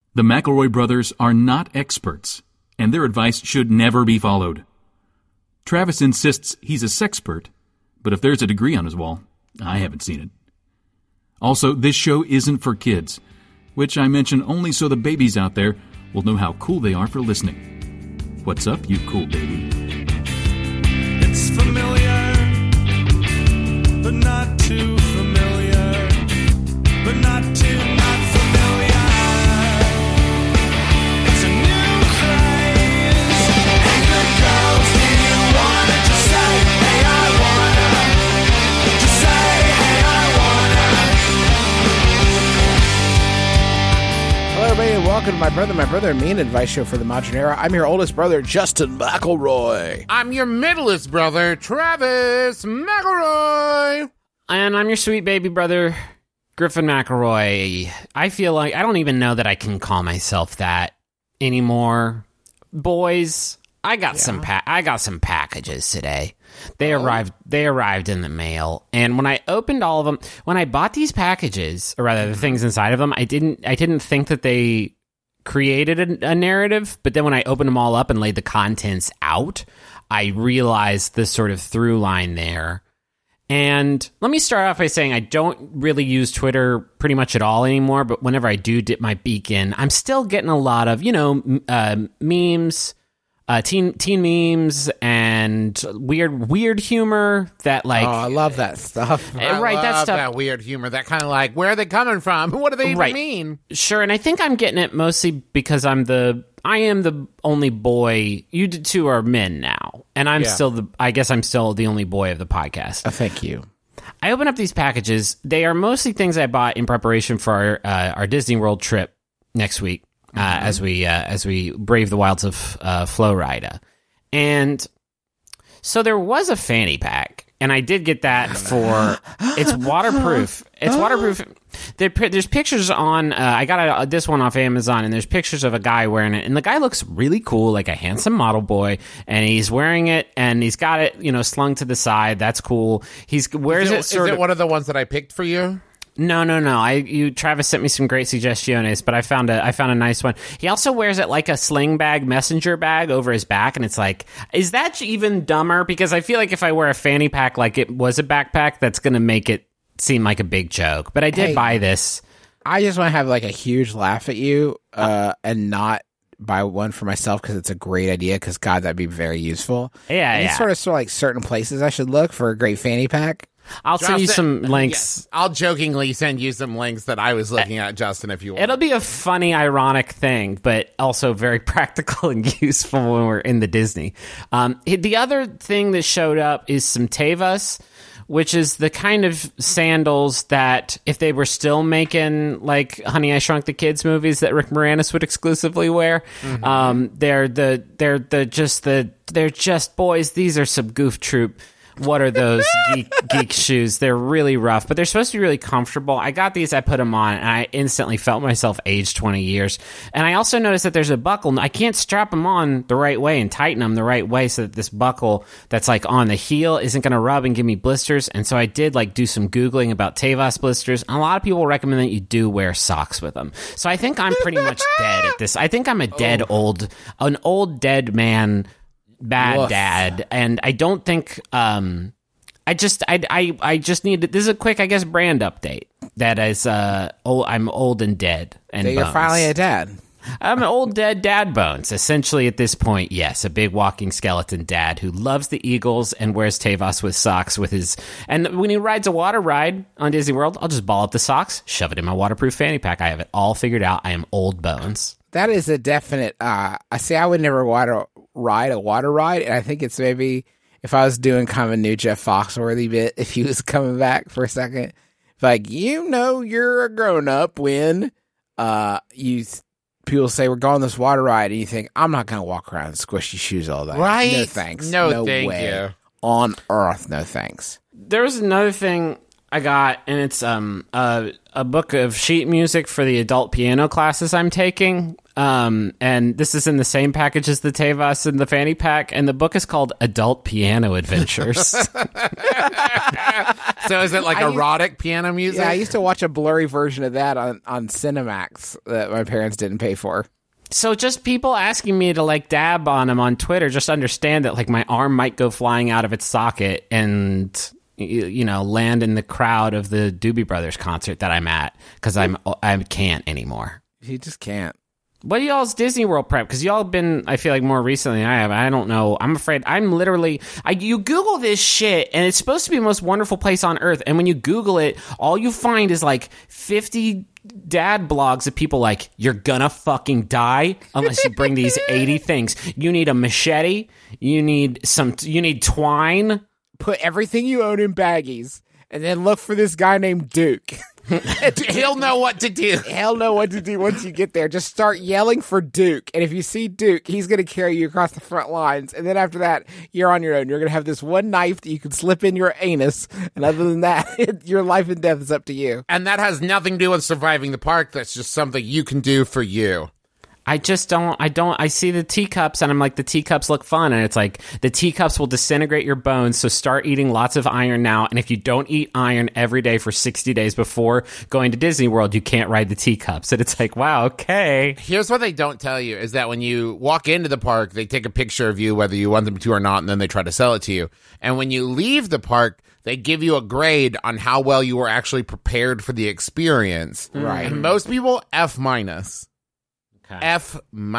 The McElroy brothers are not experts, and their advice should never be followed. Travis insists he's a sexpert, but if there's a degree on his wall, I haven't seen it. Also, this show isn't for kids, which I mention only so the babies out there will know how cool they are for listening. What's up, you cool baby? It's familiar, but not too familiar, but not too not familiar. It's a new craze. Hey, good girls, do you wanna just say, hey, I wanna? Just say, hey, I wanna. Hello, everybody, and welcome to My Brother and Me, an advice show for the modern era. I'm your oldest brother, Justin McElroy. I'm your middleest brother, Travis McElroy. And I'm your sweet baby brother, Griffin McElroy. I feel like I don't even know that I can call myself that anymore. Boys, I got some packages today. They arrived in the mail, and when I opened all of them, when I bought these packages, or rather the things inside of them, I didn't think that they created a narrative, but then when I opened them all up and laid the contents out, I realized the sort of through line there. And let me start off by saying I don't really use Twitter pretty much at all anymore, but whenever I do dip my beak in, I'm still getting a lot of, memes, teen memes, and weird humor that, like... Oh, I love that stuff. Right, that stuff. That weird humor, that kind of like, where are they coming from? What do they even mean? Sure, and I think I'm getting it mostly because I am the only boy. You two are men now, and I guess I'm still the only boy of the podcast. Oh, thank you. I open up these packages. They are mostly things I bought in preparation for our Disney World trip next week, as we brave the wilds of Florida. And so there was a fanny pack, and I did get that for it's waterproof. It's waterproof. There's pictures on. I got this one off Amazon, and there's pictures of a guy wearing it, and the guy looks really cool, like a handsome model boy, and he's wearing it, and he's got it, slung to the side. That's cool. Is it one of the ones that I picked for you? No. Travis sent me some great suggestions, but I found a nice one. He also wears it like a sling bag, messenger bag over his back, and it's like, is that even dumber? Because I feel like if I wear a fanny pack like it was a backpack, that's going to make it seem like a big joke. But I did buy this. I just want to have like a huge laugh at you, and not buy one for myself because it's a great idea. Because God, that'd be very useful. Yeah, and it's sort of like certain places I should look for a great fanny pack. I'll send you some links. Yeah, I'll jokingly send you some links that I was looking at, Justin, if you want. It'll be a funny, ironic thing, but also very practical and useful when we're in the Disney. The other thing that showed up is some Tevas, which is the kind of sandals that if they were still making like Honey, I Shrunk the Kids movies that Rick Moranis would exclusively wear. They're just boys. These are some Goof Troop. What are those geek shoes? They're really rough, but they're supposed to be really comfortable. I got these, I put them on, and I instantly felt myself age 20 years. And I also noticed that there's a buckle. I can't strap them on the right way and tighten them the right way so that this buckle that's like on the heel isn't going to rub and give me blisters. And so I did do some Googling about Tevas blisters. And a lot of people recommend that you do wear socks with them. So I think I'm pretty much dead at this. I think I'm an old dead man, bad dad, and I don't think I just need this is a quick, I guess, brand update that is I'm old and dead and so you're bones. finally a dad. I'm an old dead dad bones essentially at this point. Yes, a big walking skeleton dad who loves the Eagles and wears Tevas with socks and when he rides a water ride on Disney World, I'll just ball up the socks, shove it in my waterproof fanny pack. I have it all figured out. I am old bones. That is a definite. I would never ride a water ride, and I think it's maybe if I was doing kind of a new Jeff Foxworthy bit, if he was coming back for a second, like you're a grown up when people say we're going on this water ride, and you think I'm not going to walk around in squishy shoes all day. Right? No thanks. No way. Thank you. On earth, no thanks. There was another thing I got, and it's a a book of sheet music for the adult piano classes I'm taking. And this is in the same package as the Tevas and the fanny pack. And the book is called Adult Piano Adventures. So is it like erotic piano music? Yeah, I used to watch a blurry version of that on Cinemax that my parents didn't pay for. So just people asking me to like dab on them on Twitter, just understand that like my arm might go flying out of its socket and, you know, land in the crowd of the Doobie Brothers concert that I'm at because I can't anymore. You just can't. What are y'all's Disney World prep? Because y'all have been, I feel like, more recently than I have. I don't know. I'm afraid. I'm literally... you Google this shit, and it's supposed to be the most wonderful place on earth. And when you Google it, all you find is like 50 dad blogs of people like, you're gonna fucking die unless you bring these 80 things. You need a machete. You need twine. Put everything you own in baggies, and then look for this guy named Duke. He'll know what to do. He'll know what to do once you get there. Just start yelling for Duke. And if you see Duke, he's going to carry you across the front lines. And then after that, you're on your own. You're going to have this one knife that you can slip in your anus. And other than that, your life and death is up to you. And that has nothing to do with surviving the park. That's just something you can do for you. I see the teacups and I'm like, the teacups look fun. And it's like, the teacups will disintegrate your bones. So start eating lots of iron now. And if you don't eat iron every day for 60 days before going to Disney World, you can't ride the teacups. And it's like, wow, okay. Here's what they don't tell you is that when you walk into the park, they take a picture of you, whether you want them to or not, and then they try to sell it to you. And when you leave the park, they give you a grade on how well you were actually prepared for the experience. Right. And most people, F-. F-.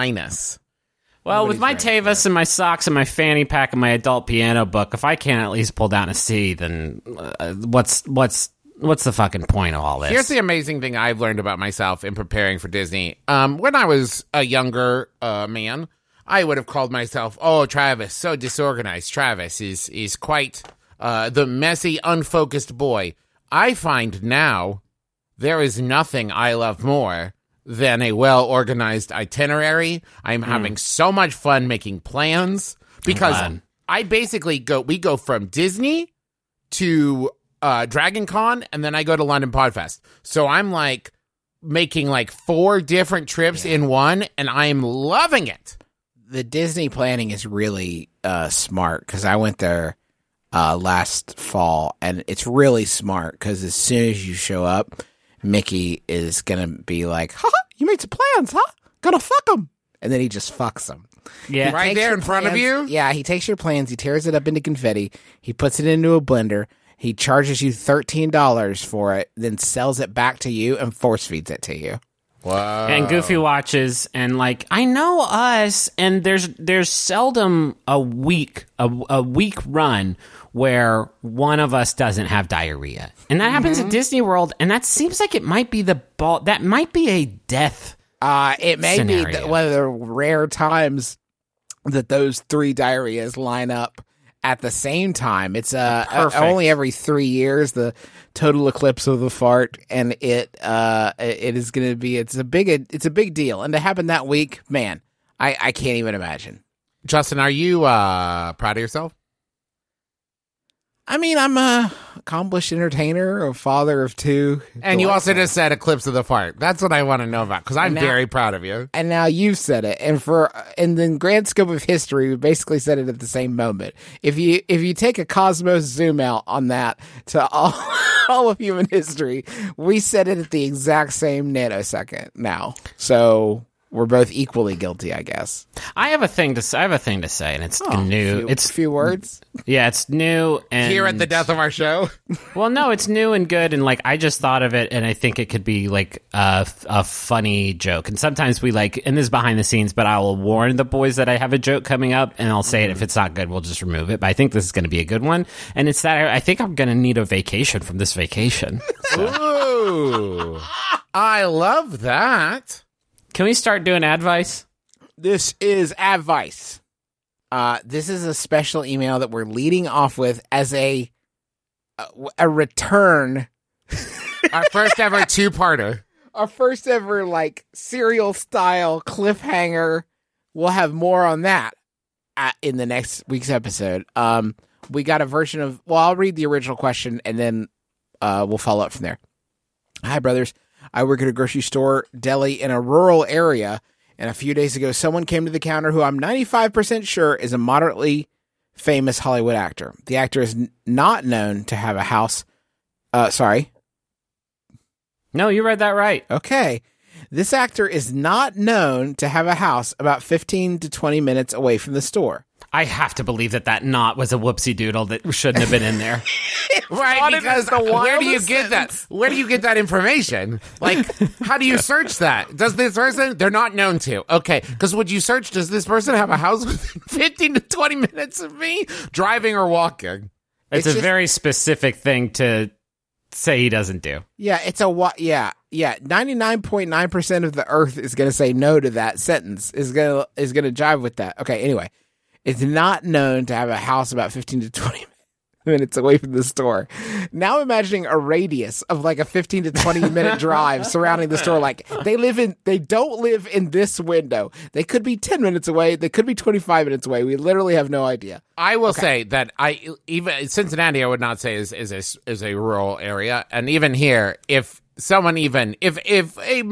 Well, with my Tevas and my socks and my fanny pack and my adult piano book, if I can't at least pull down a C, then what's the fucking point of all this? Here's the amazing thing I've learned about myself in preparing for Disney. When I was a younger man, I would have called myself, oh, Travis, so disorganized. Travis is quite the messy, unfocused boy. I find now there is nothing I love more than a well-organized itinerary. I'm having so much fun making plans because I basically we go from Disney to Dragon Con, and then I go to London Podfest. So I'm like making like 4 different trips in one, and I'm loving it. The Disney planning is really smart because I went there last fall, and it's really smart because as soon as you show up, Mickey is going to be like, ha, you made some plans, huh? Gonna fuck them. And then he just fucks them. Yeah. Right there in front of you? Yeah, he takes your plans, he tears it up into confetti, he puts it into a blender, he charges you $13 for it, then sells it back to you and force feeds it to you. Wow. And Goofy watches, and like, I know us, and there's seldom a week run where one of us doesn't have diarrhea. And that happens at Disney World, and that seems like it might be that might be a death It may scenario. be one of the rare times that those 3 diarrheas line up at the same time. It's only every 3 years, the total eclipse of the fart, and it is going to be it's a big deal. And to happen that week, man, I can't even imagine. Justin, are you proud of yourself? I mean, I'm a accomplished entertainer, a father of 2. And you also just said Eclipse of the Fart. That's what I want to know about, because I'm very proud of you. And now you've said it. And in the grand scope of history, we basically said it at the same moment. If you take a cosmos zoom out on that to all of human history, we said it at the exact same nanosecond now. So we're both equally guilty, I guess. I have a thing to say, and it's new. It's a few words. Yeah, it's new. And Here at the death of our show? well, no, it's new and good, and like I just thought of it, and I think it could be like a funny joke. And sometimes we like, and this is behind the scenes, but I will warn the boys that I have a joke coming up, and I'll say it. If it's not good, we'll just remove it. But I think this is going to be a good one, and it's that I think I'm going to need a vacation from this vacation. Ooh, I love that. Can we start doing advice? This is advice. This is a special email that we're leading off with as a return. Our first ever 2-parter. Our first ever, like, serial style cliffhanger. We'll have more on that in the next week's episode. We got a version of, well, I'll read the original question and then we'll follow up from there. Hi, brothers. I work at a grocery store deli in a rural area, and a few days ago, someone came to the counter who I'm 95% sure is a moderately famous Hollywood actor. The actor is not known to have a house. Sorry. No, you read that right. Okay. This actor is not known to have a house about 15 to 20 minutes away from the store. I have to believe that not was a whoopsie doodle that shouldn't have been in there. Right, because where do you get that? Where do you get that information? Like, how do you search that? Does this person? They're not known to. Okay, because would you search? Does this person have a house within 15 to 20 minutes of me, driving or walking? It's a very specific thing to say he doesn't do. Yeah, it's a yeah. 99.9% of the earth is going to say no to that sentence. Is going to jive with that. Okay, anyway. It's not known to have a house about 15 to 20 minutes away from the store. Now imagining a radius of like a 15 to 20 minute drive surrounding the store. Like they don't live in this window. They could be 10 minutes away. They could be 25 minutes away. We literally have no idea. I will say that even Cincinnati, I would not say is a rural area. And even here, if a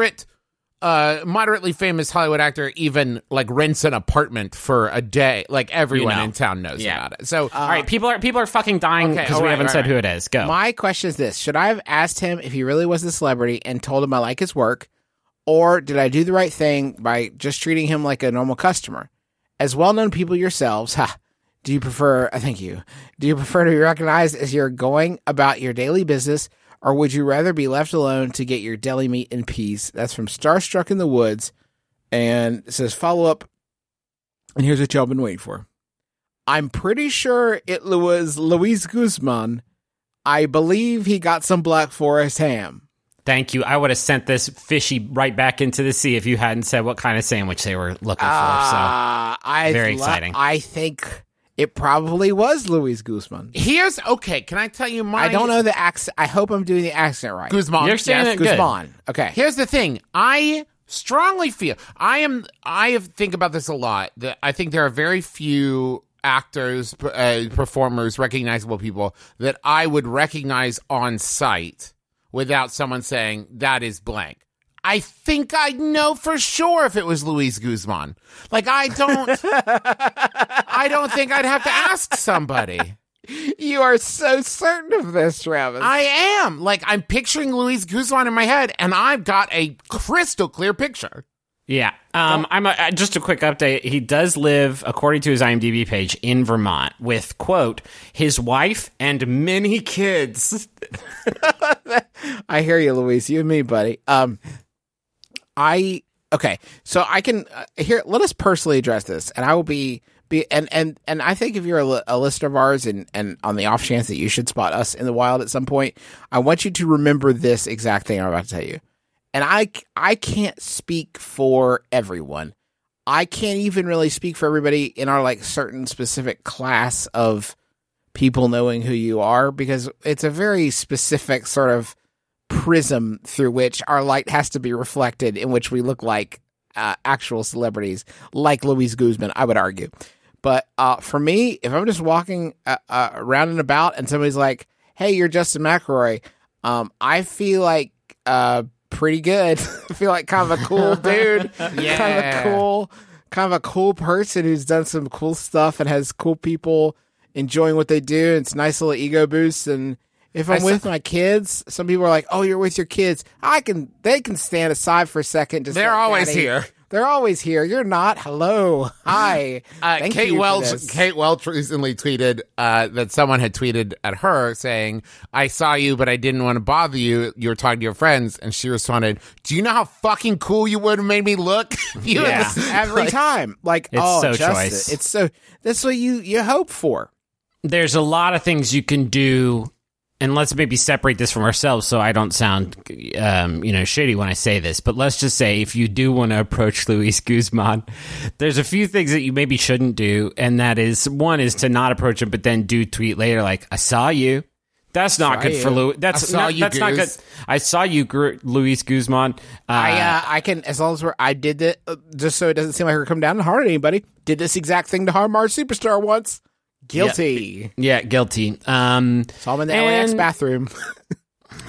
moderately famous Hollywood actor even like rents an apartment for a day, like everyone in town knows about it. So, all right, people are fucking dying because we haven't said who it is. Go. My question is this: should I have asked him if he really was a celebrity and told him I like his work, or did I do the right thing by just treating him like a normal customer? As well-known people yourselves, do you prefer? Thank you. Do you prefer to be recognized as you're going about your daily business? Or would you rather be left alone to get your deli meat in peace? That's from Starstruck in the Woods. And it says, follow up. And here's what y'all been waiting for. I'm pretty sure it was Luis Guzman. I believe he got some Black Forest ham. Thank you. I would have sent this fishy right back into the sea if you hadn't said what kind of sandwich they were looking for. So, very exciting. I think it probably was Luis Guzman. Okay, can I tell you I don't know the accent. I hope I'm doing the accent right. Guzman. You're saying it good. Guzman. Okay. Here's the thing. I strongly feel I think about this a lot. That I think there are very few actors, performers, recognizable people that I would recognize on sight without someone saying that is blank. I think I'd know for sure if it was Luis Guzman. Like, I don't think I'd have to ask somebody. You are so certain of this, Travis. I am. Like, I'm picturing Luis Guzman in my head, and I've got a crystal clear picture. Yeah. Just a quick update. He does live, according to his IMDb page, in Vermont with, quote, his wife and many kids. I hear you, Luis. You and me, buddy. Okay, so I can here. Let us personally address this, and I will be and I think if you're a listener of ours, and on the off chance that you should spot us in the wild at some point, I want you to remember this exact thing I'm about to tell you. And I can't speak for everyone. I can't even really speak for everybody in our like certain specific class of people knowing who you are, because it's a very specific sort of prism through which our light has to be reflected, in which we look like actual celebrities, like Luis Guzman, I would argue. But for me, if I'm just walking around and about and somebody's like, hey, you're Justin McElroy, I feel like pretty good. I feel like kind of a cool dude. Yeah. kind of a cool person who's done some cool stuff and has cool people enjoying what they do. It's a nice little ego boost. And if I'm with my kids, some people are like, "Oh, you're with your kids." They can stand aside for a second. They're always here. They're always here. You're not. Hello. Hi. Thank Kate you Welch. for this. Kate Welch recently tweeted that someone had tweeted at her saying, "I saw you, but I didn't want to bother you. You were talking to your friends," and she responded, "Do you know how fucking cool you would have made me look?" Yeah. Every time. Like, It's oh, so Justin, choice. it's so. That's what you hope for. There's a lot of things you can do, and let's maybe separate this from ourselves so I don't sound, shady when I say this. But let's just say if you do want to approach Luis Guzman, there's a few things that you maybe shouldn't do, and that is, one is to not approach him, but then do tweet later like, "I saw you." That's not good for Luis. That's not good. I saw you, Luis Guzman. I can, as long as I did it, just so it doesn't seem like we're coming down and hard on anybody. Did this exact thing to harm our superstar once. Guilty. Yeah, guilty. Saw him in the LAX bathroom.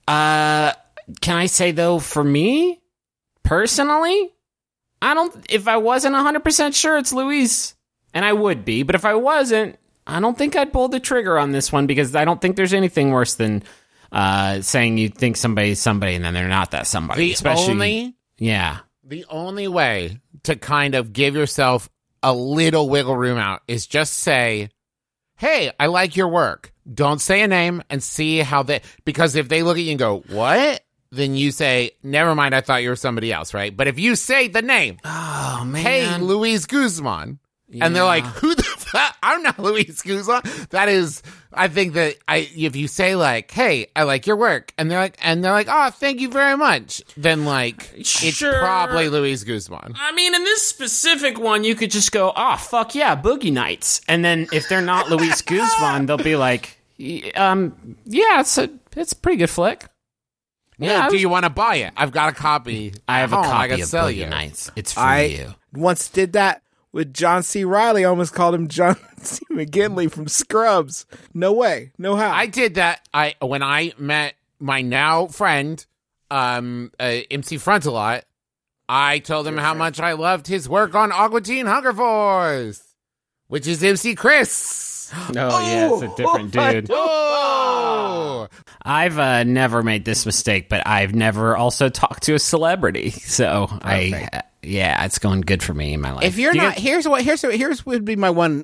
Can I say, though, for me, personally, if I wasn't 100% sure, it's Luis. And I would be. But if I wasn't, I don't think I'd pull the trigger on this one because I don't think there's anything worse than saying you think somebody's somebody and then they're not that somebody. The only way to kind of give yourself a little wiggle room out is just say, hey, I like your work. Don't say a name and see how because if they look at you and go, what? Then you say, never mind, I thought you were somebody else, right? But if you say the name, oh, man. Hey, Luis Guzman, and they're like, who the fuck? I'm not Luis Guzman. That is, I think that if you say like, hey, I like your work, and they're like, oh, thank you very much, then like, it's probably Luis Guzman. I mean, in this specific one, you could just go, oh, fuck yeah, Boogie Nights. And then if they're not Luis Guzman, they'll be like, yeah, it's a pretty good flick. Yeah, do you want to buy it? I've got a copy. I have a copy of sell Boogie you. Nights. It's for you. Once did that with John C. Reilly. I almost called him John C. McGinley from Scrubs. No way. No how. I did that. When I met my now friend, MC Frontalot, I told him how much I loved his work on Aqua Teen Hunger Force, which is MC Chris. Yeah, it's a different dude. Oh! I've never made this mistake, but I've never also talked to a celebrity. So it's going good for me in my life. If you're not, here's would be my one,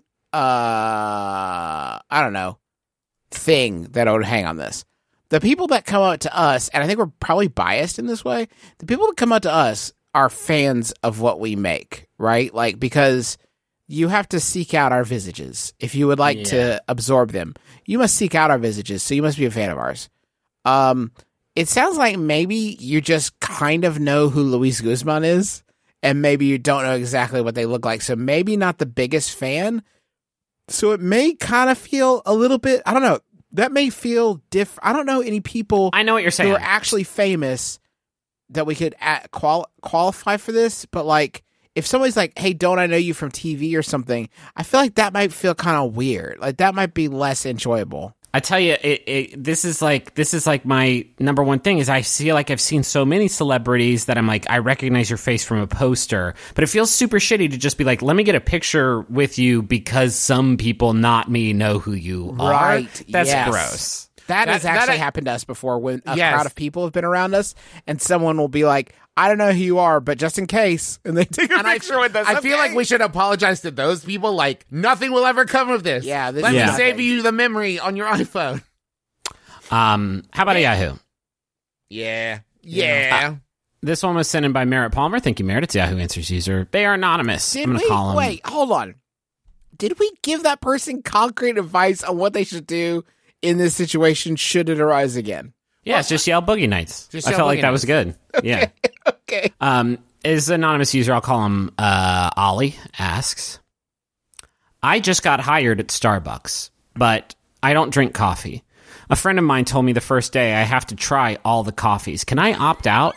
I don't know, thing that I would hang on this. The people that come out to us, and I think we're probably biased in this way, the people that come out to us are fans of what we make, right? Like, because you have to seek out our visages. If you would like to absorb them, you must seek out our visages, so you must be a fan of ours. It sounds like maybe you just kind of know who Luis Guzman is, and maybe you don't know exactly what they look like, so maybe not the biggest fan. So it may kind of feel a little bit, I don't know, that may feel different. I don't know any people I know what you're saying. who are actually famous that we could qualify for this, but like, if somebody's like, hey, don't I know you from TV or something, I feel like that might feel kind of weird. Like, that might be less enjoyable. I tell you, this is like my number one thing is I feel like I've seen so many celebrities that I'm like, I recognize your face from a poster, but it feels super shitty to just be like, let me get a picture with you because some people, not me, know who you are. Right. That's Yes. gross. That has actually happened to us before when a crowd of people have been around us and someone will be like, I don't know who you are, but just in case. And they take a picture with us. I feel like we should apologize to those people. Like, nothing will ever come of this. Yeah. Let me save you the memory on your iPhone. How about a Yahoo? Yeah. This one was sent in by Merritt Palmer. Thank you, Merritt. It's Yahoo Answers user. They are anonymous. I'm going to call them. Wait, hold on. Did we give that person concrete advice on what they should do in this situation should it arise again? Yeah, it's just yell Boogie Nights. I felt like that was good. Yeah. Okay. Is anonymous user, I'll call him Ollie, asks, I just got hired at Starbucks, but I don't drink coffee. A friend of mine told me the first day I have to try all the coffees. Can I opt out?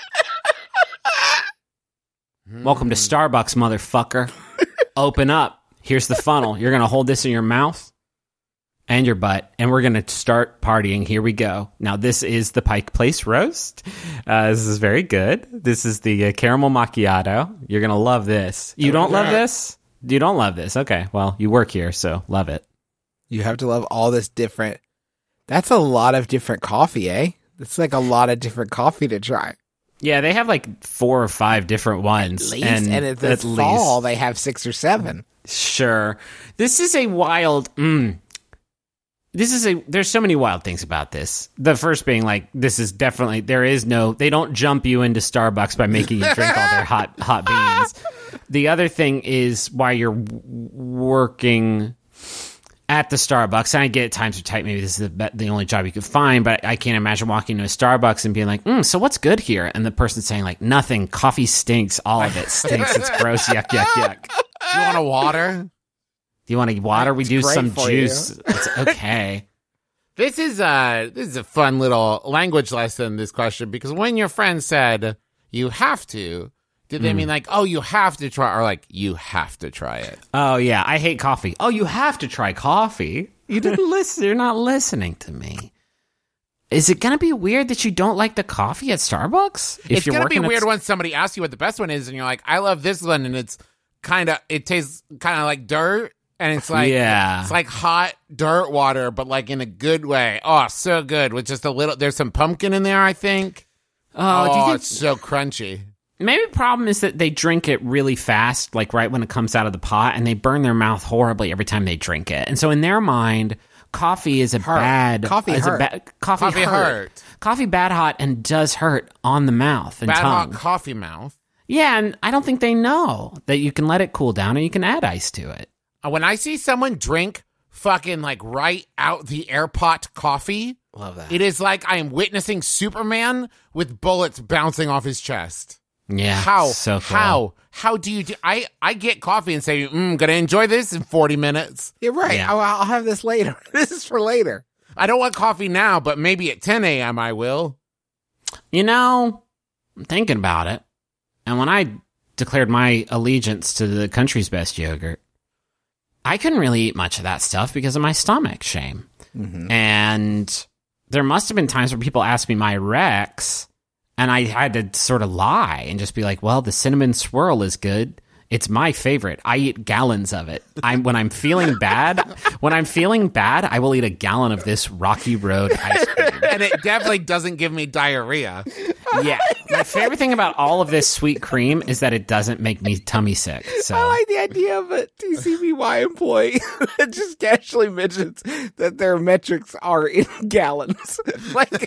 Welcome to Starbucks, motherfucker. Open up. Here's the funnel. You're going to hold this in your mouth and your butt, and we're going to start partying. Here we go. Now, this is the Pike Place Roast. This is very good. This is the caramel macchiato. You're going to love this. You don't love this? You don't love this? Okay, well, you work here, so love it. You have to love all this different. That's a lot of different coffee, eh? It's like a lot of different coffee to try. Yeah, they have like 4 or 5 different ones. At least. And at the fall, they have 6 or 7. Sure. This is a wild... There's so many wild things about this. The first being like, this is definitely, they don't jump you into Starbucks by making you drink all their hot beans. The other thing is why you're working at the Starbucks. And I get times are tight. Maybe this is the only job you could find, but I can't imagine walking into a Starbucks and being like, so what's good here? And the person saying like, nothing, coffee stinks. All of it stinks. It's gross. Yuck, yuck, yuck. You want a water? Do you want water? We do some juice. You. It's okay. This is a fun little language lesson, this question, because when your friend said, you have to, did they mean like, oh, you have to try, or like, you have to try it? Oh, yeah, I hate coffee. Oh, you have to try coffee? You didn't listen. You're not listening to me. Is it going to be weird that you don't like the coffee at Starbucks? It's you're going to be working at weird when somebody asks you what the best one is, and you're like, I love this one, and it tastes kind of like dirt, and it's like, Yeah. it's like hot dirt water, but like in a good way. Oh, so good. With just a little, there's some pumpkin in there, I think. Oh, do you think it's so crunchy. maybe the problem is that they drink it really fast, like right when it comes out of the pot, and they burn their mouth horribly every time they drink it. And so in their mind, coffee is a bad Coffee is a hurt. coffee Coffee hurt. Coffee bad hot and does hurt on the mouth and Bad tongue. hot coffee mouth. Yeah, and I don't think they know that you can let it cool down and you can add ice to it. When I see someone drink fucking like right out the air pot coffee, Love that. it is like I am witnessing Superman with bullets bouncing off his chest. Yeah, How? so cool. How do you do? I get coffee and say, gonna enjoy this in 40 minutes. You're right. Yeah. I'll have this later. This is for later. I don't want coffee now, but maybe at 10 a.m. I will. You know, I'm thinking about it. And when I declared my allegiance to the country's best yogurt, I couldn't really eat much of that stuff because of my stomach shame. And there must have been times where people asked me my Rex, and I had to sort of lie and just be like, well, the cinnamon swirl is good. It's my favorite. I eat gallons of it. When I'm feeling bad, I will eat a gallon of this Rocky Road ice cream. And it definitely doesn't give me diarrhea. Yeah. My favorite thing about all of this sweet cream is that it doesn't make me tummy sick. So I like the idea of a TCBY employee that just casually mentions that their metrics are in gallons. Like,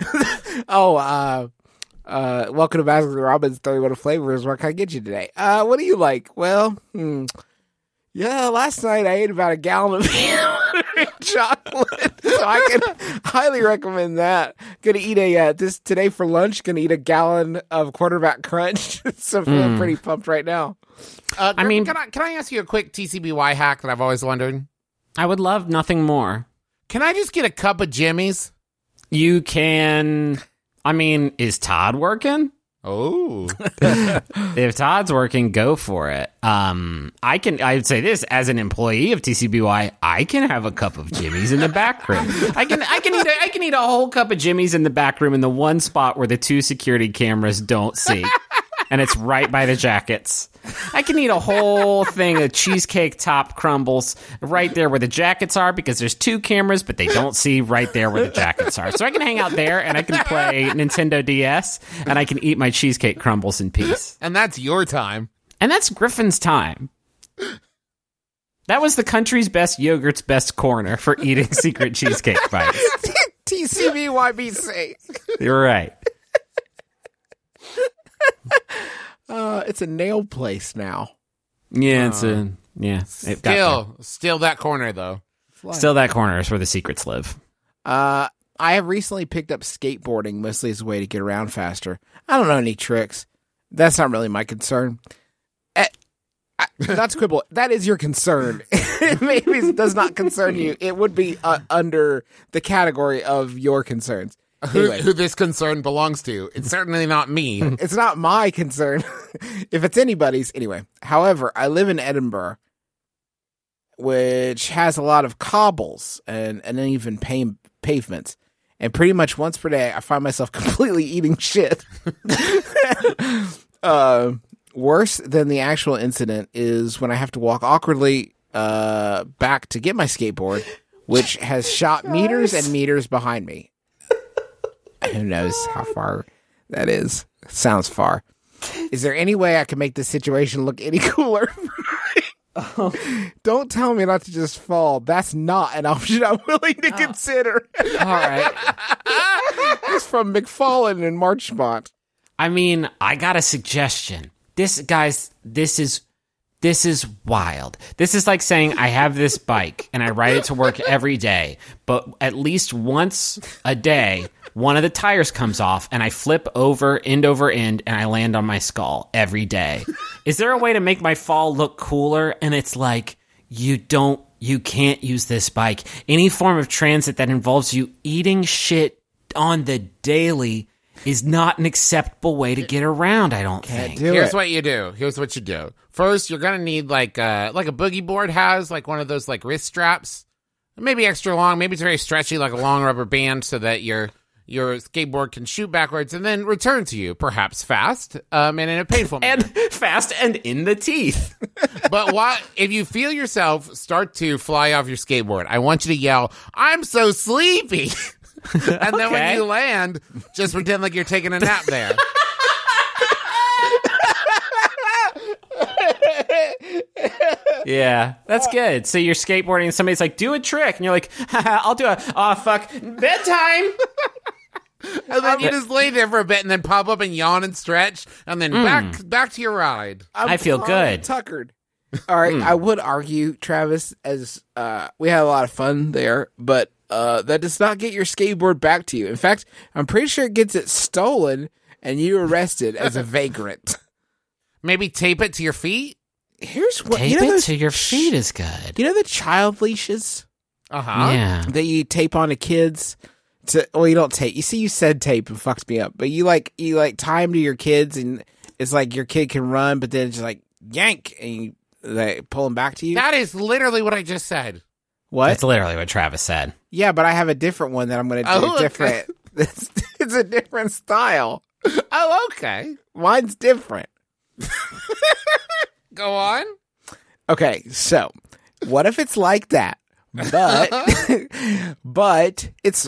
welcome to Baskin Robbins 31 Flavors. What can I get you today? What do you like? Well, yeah, last night I ate about a gallon of chocolate, so I can highly recommend that. Gonna eat today for lunch. Gonna eat a gallon of Quarterback Crunch. So feeling pretty pumped right now. I mean- can I ask you a quick TCBY hack that I've always wondered? I would love nothing more. Can I just get a cup of Jimmy's? You can. I mean, is Todd working? Oh, If Todd's working, go for it. I would say this as an employee of TCBY, I can have a cup of Jimmy's in the back room. I can eat a whole cup of Jimmy's in the back room in the one spot where the 2 security cameras don't see. And it's right by the jackets. I can eat a whole thing of cheesecake top crumbles right there where the jackets are because there's 2 cameras, but they don't see right there where the jackets are. So I can hang out there and I can play Nintendo DS and I can eat my cheesecake crumbles in peace. and that's your time. And that's Griffin's time. That was the country's best yogurt's best corner for eating secret cheesecake bites. TCBYBC. You're right. It's a nail place now. Yeah, it's a yeah. It got Still that corner though. there. Still that corner is where the secrets live. I have recently picked up skateboarding mostly as a way to get around faster. I don't know any tricks. That's not really my concern. Not to quibble. That is your concern. Maybe it does not concern you. It would be under the category of your concerns. Anyway. Who this concern belongs to. It's certainly not me. It's not my concern. If it's anybody's, anyway. However, I live in Edinburgh, which has a lot of cobbles and uneven pavements. And pretty much once per day, I find myself completely eating shit. Worse than the actual incident is when I have to walk awkwardly back to get my skateboard, which has shot meters and meters behind me. Who knows how far that is? Sounds far. Is there any way I can make this situation look any cooler? Don't tell me not to just fall. That's not an option I'm willing to consider. All right. It's from McFarlane in Marchmont. I mean, I got a suggestion. This is wild. This is like saying I have this bike and I ride it to work every day, but at least once a day, one of the tires comes off and I flip over end, and I land on my skull every day. Is there a way to make my fall look cooler? And it's like, you can't use this bike. Any form of transit that involves you eating shit on the daily is not an acceptable way to get around, I don't think. Here's what you do. First, you're gonna need like a boogie board has, like one of those like wrist straps. Maybe extra long, maybe it's very stretchy, like a long rubber band, so that your your skateboard can shoot backwards and then return to you, perhaps fast, and in a painful manner. And fast and in the teeth. But what if you feel yourself start to fly off your skateboard? I want you to yell, "I'm so sleepy!" And then when Okay. you land, just pretend like you're taking a nap there. Yeah, that's good. So you're skateboarding and somebody's like, do a trick. And you're like, I'll do a, oh, fuck, bedtime. And then you just lay there for a bit and then pop up and yawn and stretch and then back to your ride. I feel good. Tuckered. All right, I would argue, Travis, as we had a lot of fun there, but that does not get your skateboard back to you. In fact, I'm pretty sure it gets it stolen and you arrested as a vagrant. Maybe tape it to your feet. Here's what Tape you know it those- to your feet is good. You know the child leashes Uh-huh. Yeah. that you tape onto kids? Well, you don't tape. You see, you said tape and fucks me up, but you tie them to your kids, and it's like your kid can run, but then it's just like yank, and you pull them back to you. That is literally what I just said. What? That's literally what Travis said. Yeah, but I have a different one that I'm going to do. Oh, okay. Different. It's a different style. Oh, okay. Mine's different. Go on. Okay, so what if it's like that, but it's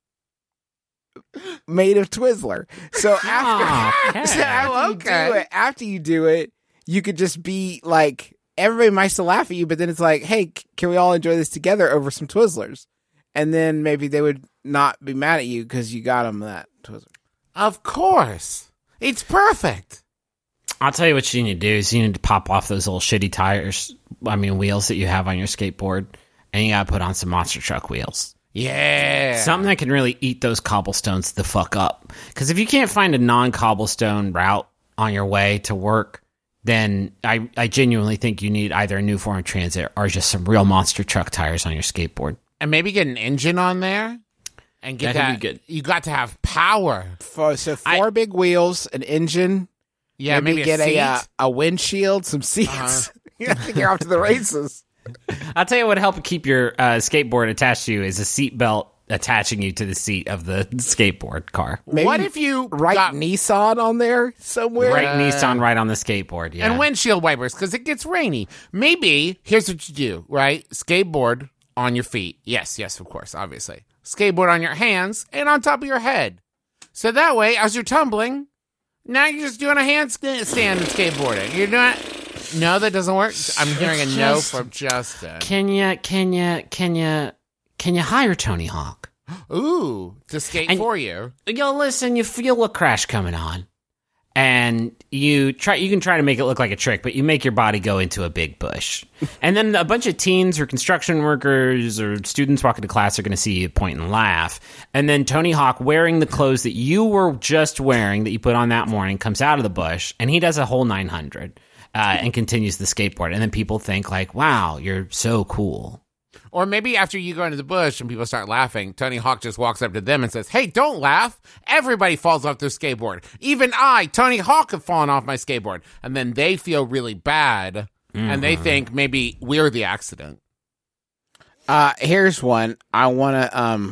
made of Twizzler? So after, Okay. after you do it, you could just be like, everybody might still laugh at you, but then it's like, hey, can we all enjoy this together over some Twizzlers? And then maybe they would not be mad at you because you got them that Twizzler. Of course. It's perfect. I'll tell you what you need to do is you need to pop off those little shitty wheels that you have on your skateboard, and you gotta put on some monster truck wheels. Yeah. Something that can really eat those cobblestones the fuck up. Because if you can't find a non-cobblestone route on your way to work, then I genuinely think you need either a new form of transit or just some real monster truck tires on your skateboard. And maybe get an engine on there and get That that. could be good. You got to have power. So four big wheels, an engine. Yeah, maybe get a seat. a windshield, some seats. I think you're off to the races. I'll tell you what would help keep your skateboard attached to you is a seat belt attaching you to the seat of the skateboard car. Maybe What if you write got Nissan on there somewhere? Right Nissan right on the skateboard, yeah. and windshield wipers because it gets rainy? Maybe here's what you do, right? Skateboard on your feet. Yes, of course, obviously. Skateboard on your hands and on top of your head. So that way, as you're tumbling, now you're just doing a handstand and skateboarding. You're doing. No, that doesn't work. I'm hearing a no from Justin. Can you hire Tony Hawk? Ooh, to skate And- for you. Yo, listen, you feel a crash coming on, and you can try to make it look like a trick, but you make your body go into a big bush. And then a bunch of teens or construction workers or students walking to class are going to see you point and laugh. And then Tony Hawk, wearing the clothes that you were just wearing that you put on that morning, comes out of the bush, and he does a whole 900 and continues the skateboard. And then people think like, wow, you're so cool. Or maybe after you go into the bush and people start laughing, Tony Hawk just walks up to them and says, "Hey, don't laugh. Everybody falls off their skateboard. Even I, Tony Hawk, have fallen off my skateboard." And then they feel really bad, and they think maybe we're the accident. Here's one. I want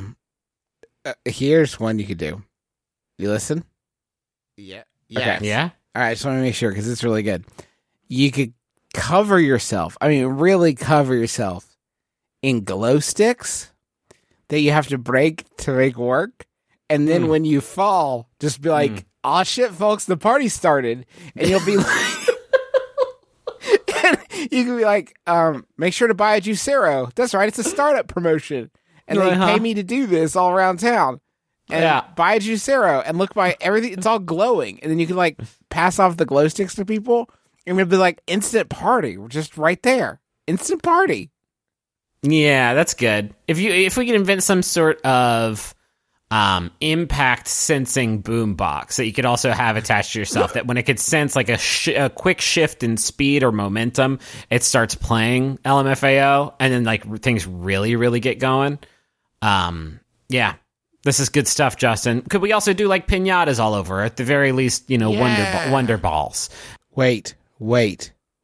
to. Here's one you could do. You listen? Yeah. Okay. Yes. Yeah? All right. I just want to make sure because it's really good. You could cover yourself. I mean, really cover yourself in glow sticks that you have to break to make work. And then when you fall, just be like, "Aw, shit, folks, the party started." And you'll be like, and you can be like, "Make sure to buy a Juicero. That's right. It's a startup promotion. And they Uh-huh. pay me to do this all around town. And Yeah. buy a Juicero and look by everything. It's all glowing. And then you can like pass off the glow sticks to people. And it'll be like instant party. We're just right there. Instant party. Yeah, that's good. If we could invent some sort of impact sensing boom box that you could also have attached to yourself, that when it could sense like a quick shift in speed or momentum, it starts playing LMFAO, and then like things really, really get going. Yeah, this is good stuff, Justin. Could we also do like pinatas all over? At the very least, Yeah. wonder balls. Wait.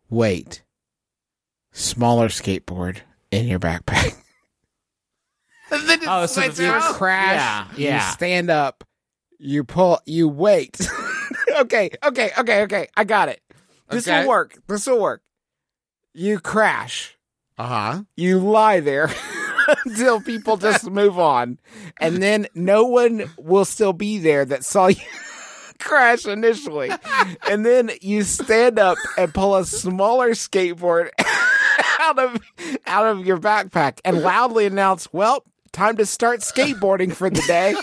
Smaller skateboard in your backpack. And then it Oh, so slides the You viewers- out. crash. Yeah. You stand up. You pull. You wait. Okay. I got it. This Okay. will work. You crash. Uh-huh. You lie there until people just move on. And then no one will still be there that saw you crash initially. And then you stand up and pull a smaller skateboard out of your backpack and loudly announce, well, time to start skateboarding for the day.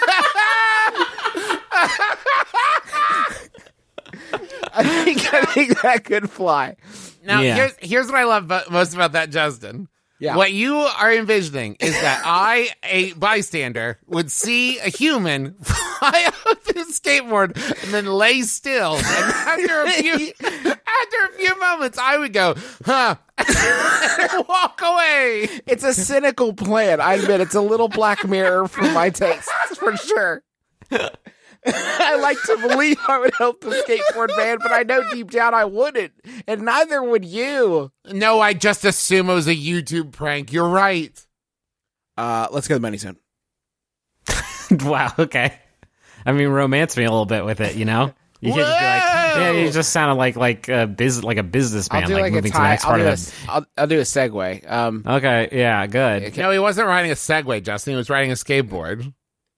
I think that could fly. Now, Yeah. here's what I love most about that, Justin. Yeah. What you are envisioning is that I, a bystander, would see a human fly off his skateboard and then lay still. And after a few moments, I would go, huh, and walk away. It's a cynical plan. I admit it's a little Black Mirror for my tastes, for sure. I like to believe I would help the skateboard man, but I know deep down I wouldn't, and neither would you. No, I just assume it was a YouTube prank. You're right. Let's go to the money zone. Wow. Okay. I mean, romance me a little bit with it. You know. You could just be like, yeah, you just sounded like a businessman, I'll do like like a moving to the tie. next part of it. I'll do a segue. Okay. Yeah. Good. Okay. No, he wasn't riding a Segway, Justin. He was riding a skateboard.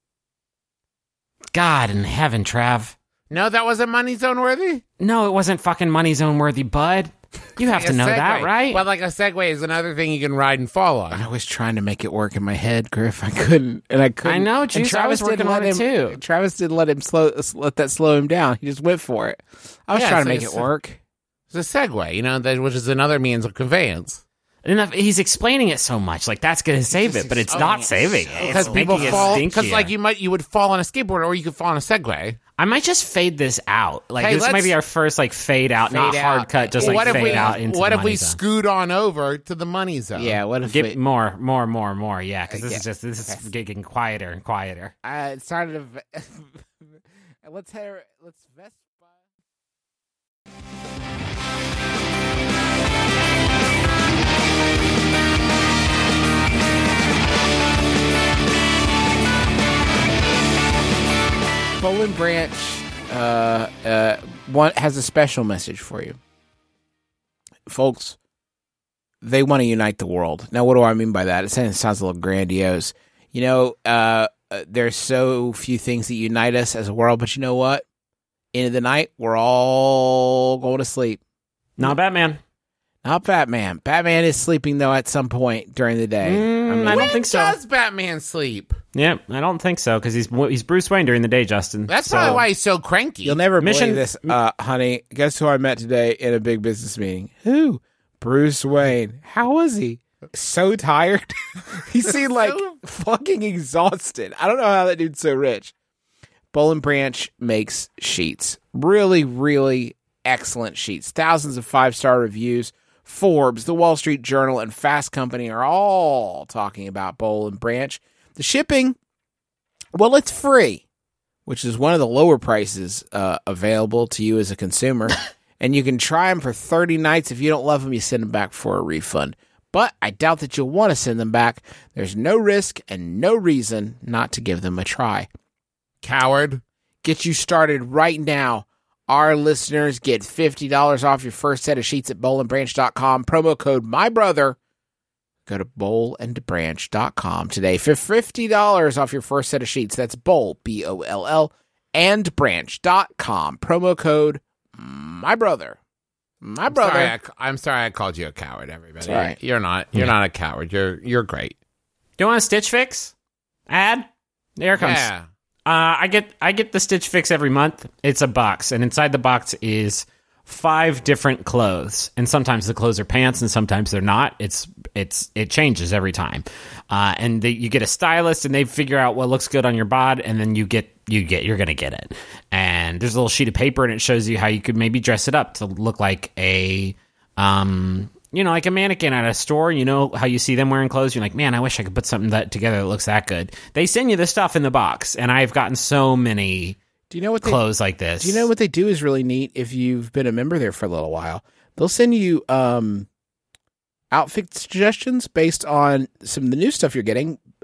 God in heaven, Trav. No, that wasn't Money Zone worthy? No, it wasn't fucking Money Zone worthy, bud. You have to know that, right? Well, like a Segway is another thing you can ride and fall on. I was trying to make it work in my head, Griff. I couldn't. I know, And Juice. I was didn't working on let it too. Travis didn't let that slow him down. He just went for it. I was Yeah, trying so to make it's- it work. It's a Segway, which is another means of conveyance. And he's explaining it so much, like that's going to save it, but it's not saving it. Because It's people making it fall, because stinkier. you would fall on a skateboard or you could fall on a Segway. I might just fade this out. Like Hey, this might let's be our first like fade out, not fade hard out. cut, just What like if fade we out into what the if we money zone. scoot on over to the Money Zone? Yeah. What if Get it, more, yeah, because this yeah. is getting quieter and quieter. it started to. Let's vest. Boll and Branch has a special message for you. Folks, they want to unite the world. Now, what do I mean by that? It sounds a little grandiose. There's so few things that unite us as a world, but you know what? End of the night, we're all going to sleep. Not Batman. Not Batman. Batman is sleeping, though, at some point during the day. I don't think so. Does Batman sleep? Yeah, I don't think so because he's Bruce Wayne during the day, Justin. That's So- probably why he's so cranky. You'll never Mission- believe this, honey. Guess who I met today in a big business meeting? Who? Bruce Wayne. How was he? So tired. He seemed like fucking exhausted. I don't know how that dude's so rich. Boll and Branch makes sheets. Really, really excellent sheets. Thousands of 5-star reviews. Forbes, the Wall Street Journal, and Fast Company are all talking about Boll and Branch. The shipping, well, it's free, which is one of the lower prices available to you as a consumer. And you can try them for 30 nights. If you don't love them, you send them back for a refund. But I doubt that you'll want to send them back. There's no risk and no reason not to give them a try. Coward. Get you started right now. Our listeners get $50 off your first set of sheets at bollandbranch.com. Promo code MYBROTHER. Go to bollandbranch.com today for $50 off your first set of sheets. That's Boll, B-O-L-L, and branch.com. Promo code MYBROTHER. My brother. I'm sorry I called you a coward, everybody. It's all right. You're not. You're not a coward. You're great. Do you want a Stitch Fix ad? There it comes. Yeah. I get the Stitch Fix every month. It's a box, and inside the box is 5 different clothes, and sometimes the clothes are pants, and sometimes they're not. It changes every time, and you get a stylist, and they figure out what looks good on your bod, and then you're gonna get it. And there's a little sheet of paper, and it shows you how you could maybe dress it up to look like a like a mannequin at a store. You know how you see them wearing clothes? You're like, man, I wish I could put something together that looks that good. They send you the stuff in the box, and I've gotten so many Do you know what clothes like this. Do you know what they do is really neat? If you've been a member there for a little while, they'll send you outfit suggestions based on some of the new stuff you're getting.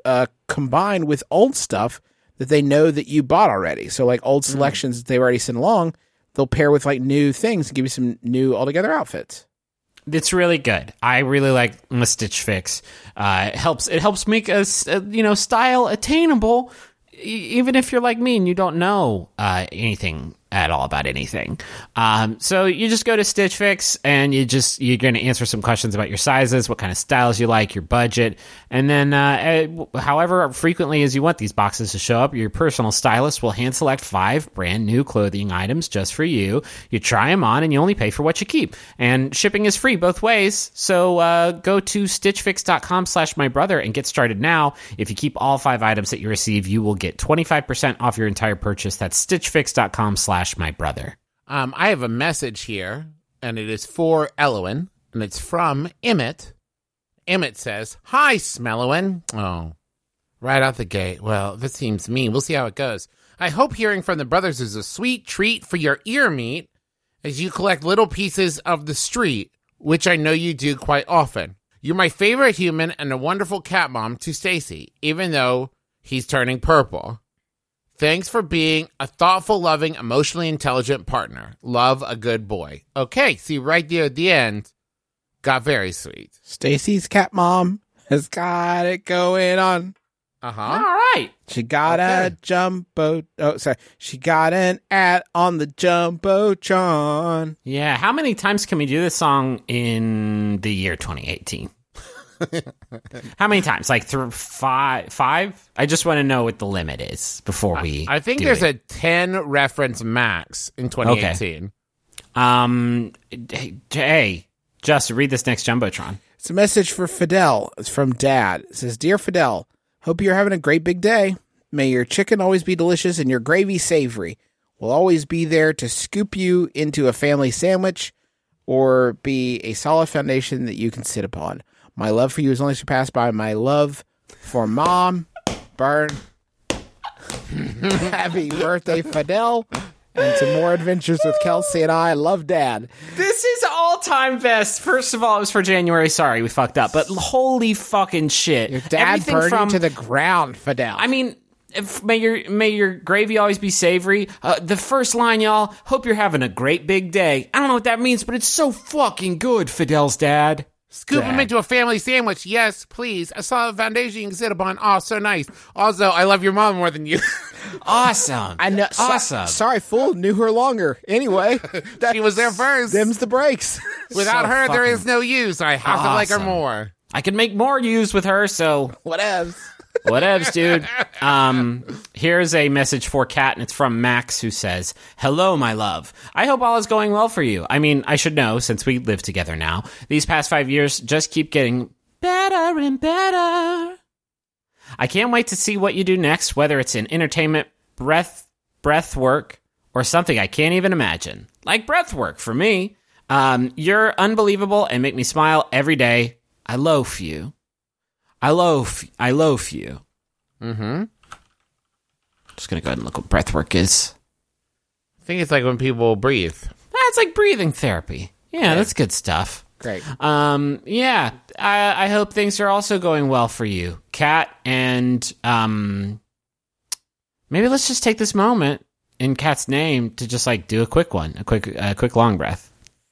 combine with old stuff that they know that you bought already. So like old selections that they've already sent along, they'll pair with like new things and give you some new altogether outfits. It's really good. I really like Stitch Fix. It helps make style attainable, even if you're like me and you don't know anything at all about anything. So you just go to Stitch Fix and you're going to answer some questions about your sizes, what kind of styles you like, your budget, and then however frequently as you want these boxes to show up, your personal stylist will hand select 5 brand new clothing items just for you. You try them on and you only pay for what you keep. And shipping is free both ways. So go to stitchfix.com/mybrother and get started now. If you keep all 5 items that you receive, you will get 25% off your entire purchase. That's stitchfix.com/mybrother. I have a message here, and it is for Elowen, and it's from Emmett. Emmett says, "Hi, Smellowen." Oh, right out the gate. Well, this seems mean. We'll see how it goes. I hope hearing from the brothers is a sweet treat for your ear meat as you collect little pieces of the street, which I know you do quite often. You're my favorite human and a wonderful cat mom to Stacy, even though he's turning purple. Thanks for being a thoughtful, loving, emotionally intelligent partner. Love, a good boy. Okay, see right there at the end, got very sweet. Stacy's cat mom has got it going on. Uh-huh. All right. She got a she got an ad on the Jumbotron. Yeah, how many times can we do this song in the year 2018? How many times? Like 5? I just want to know what the limit is before we I think do there's it. a 10 reference max in 2018. Hey, Justin, read this next Jumbotron. It's a message for Fidel. It's from Dad. It says, "Dear Fidel, hope you're having a great big day. May your chicken always be delicious and your gravy savory. We'll always be there to scoop you into a family sandwich or be a solid foundation that you can sit upon. My love for you is only surpassed by my love for Mom. Burn. Happy birthday, Fidel. And some more adventures with Kelsey and I. Love, Dad." This is all-time best. First of all, it was for January. Sorry, we fucked up. But holy fucking shit. Your dad burned you to the ground, Fidel. I mean, may your gravy always be savory. The first line, y'all, hope you're having a great big day. I don't know what that means, but it's so fucking good, Fidel's dad. Scoop him into a family sandwich. Yes, please. A solid foundation you can sit upon. Oh, so nice. Also, I love your mom more than you. Awesome. I know. Awesome. Sorry, fool. Knew her longer. Anyway, She was there first. Them's the breaks. Without So her, there fucking is no use. I have to like her awesome. more. I can make more use with her, so Whatevs. whatevs, dude. Here's a message for Kat, and it's from Max, who says, "Hello, my love. I hope all is going well for you. I mean, I should know since we live together now. These past 5 years just keep getting better and better. I can't wait to see what you do next, whether it's in entertainment, breath work, or something I can't even imagine. Like breath work for me. You're unbelievable and make me smile every day. I loaf you. I loaf you." Mm-hmm. Just gonna go ahead and look what breath work is. I think it's like when people breathe. That's like breathing therapy. Yeah, that's good stuff. Great. Yeah, I hope things are also going well for you, Kat. And maybe let's just take this moment in Kat's name to just like do a quick one, a quick long breath.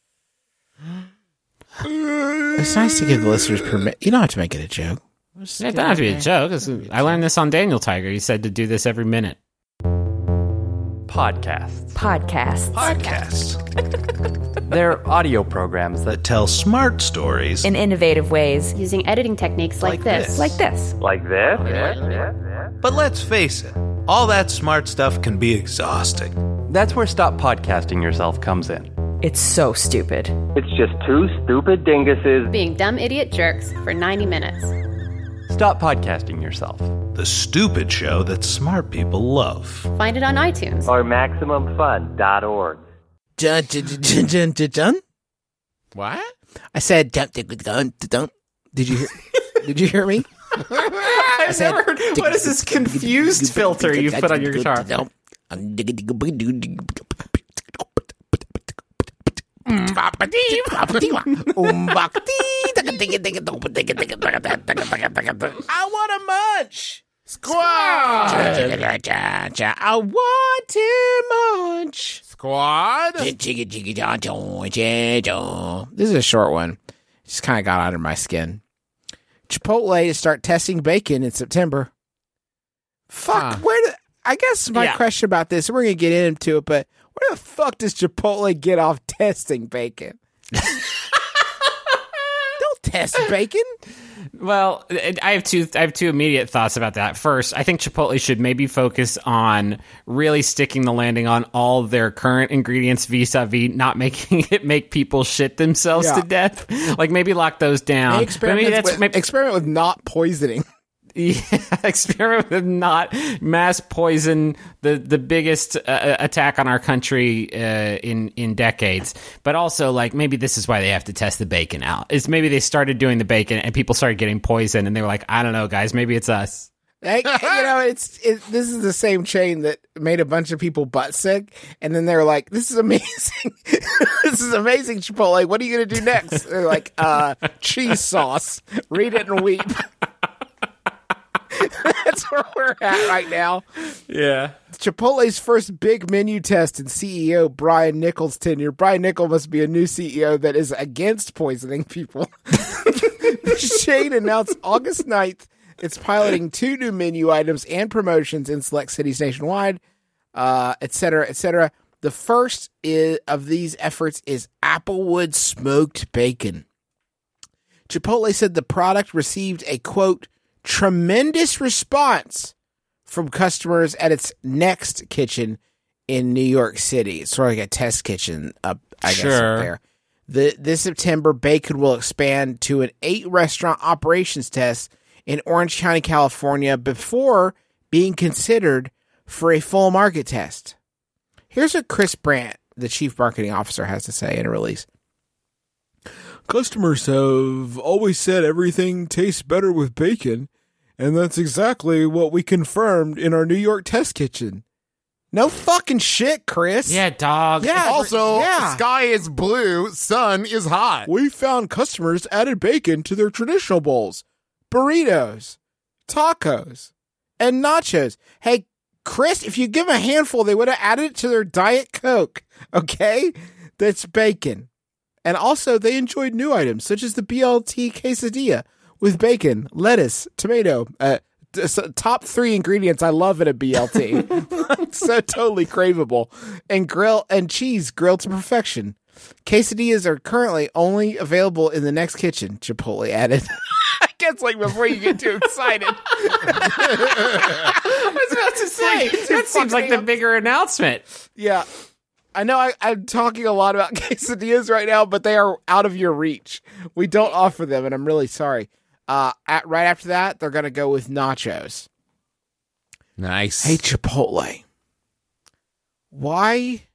It's nice to give the listeners permit. You don't have to make it a joke. It doesn't have to be a joke. I learned this on Daniel Tiger. He said to do this every minute. Podcasts. They're audio programs that Tell smart stories. in innovative ways. Using editing techniques like this. Like this. like this. But let's face it, all that smart stuff can be exhausting. That's where Stop Podcasting Yourself comes in. It's so stupid. It's just 2 stupid dinguses. Being dumb idiot jerks for 90 minutes. Stop Podcasting Yourself. The stupid show that smart people love. Find it on iTunes. Or MaximumFun.org. Dun, dun, dun, dun, dun, dun. What? I said dun, dun, dun, dun, dun. Did you hear? Did you heard me? I've never heard. What is this confused filter you put on your guitar? I want a munch. Squad. I want to munch. Squad. This is a short one. Just kind of got under my skin. Chipotle to start testing bacon in September. Fuck, I guess my question about this, we're going to get into it, but where the fuck does Chipotle get off testing bacon? Don't test bacon. Well, I have two immediate thoughts about that. First, I think Chipotle should maybe focus on really sticking the landing on all their current ingredients vis-a-vis not making it make people shit themselves to death. Like maybe lock those down. Experiment with not poisoning. Yeah, experiment with not mass poison, the biggest attack on our country in decades. But also, like, maybe this is why they have to test the bacon out. Is maybe they started doing the bacon and people started getting poisoned, and they were like, I don't know, guys, maybe it's us. This is the same chain that made a bunch of people butt sick, and then they were like, "This is amazing, this is amazing, Chipotle. What are you gonna do next?" They're like, "Cheese sauce. Read it and weep." That's where we're at right now. Yeah. Chipotle's first big menu test in CEO Brian Nichols' tenure. Brian Nichols must be a new CEO that is against poisoning people. The chain announced August 9th it's piloting 2 new menu items and promotions in select cities nationwide, et cetera, et cetera. The first of these efforts is Applewood smoked bacon. Chipotle said the product received a, quote, tremendous response from customers at its next kitchen in New York City. It's sort of like a test kitchen up there. This September, bacon will expand to an 8-restaurant operations test in Orange County, California, before being considered for a full market test. Here's what Chris Brandt, the chief marketing officer, has to say in a release. Customers have always said everything tastes better with bacon, and that's exactly what we confirmed in our New York test kitchen. No fucking shit, Chris. Yeah, dog. Yeah. Also, sky is blue, sun is hot. We found customers added bacon to their traditional bowls, burritos, tacos, and nachos. Hey, Chris, if you give them a handful, they would have added it to their Diet Coke. Okay? That's bacon. And also, they enjoyed new items, such as the BLT quesadilla with bacon, lettuce, tomato, top 3 ingredients I love in a BLT. So totally craveable. And cheese grilled to perfection. Quesadillas are currently only available in the next kitchen, Chipotle added. I guess, like, before you get too excited. I was about to say, that seems like the bigger announcement. Yeah. I know I'm talking a lot about quesadillas right now, but they are out of your reach. We don't offer them, and I'm really sorry. Right after that, they're going to go with nachos. Nice. Hey, Chipotle. Why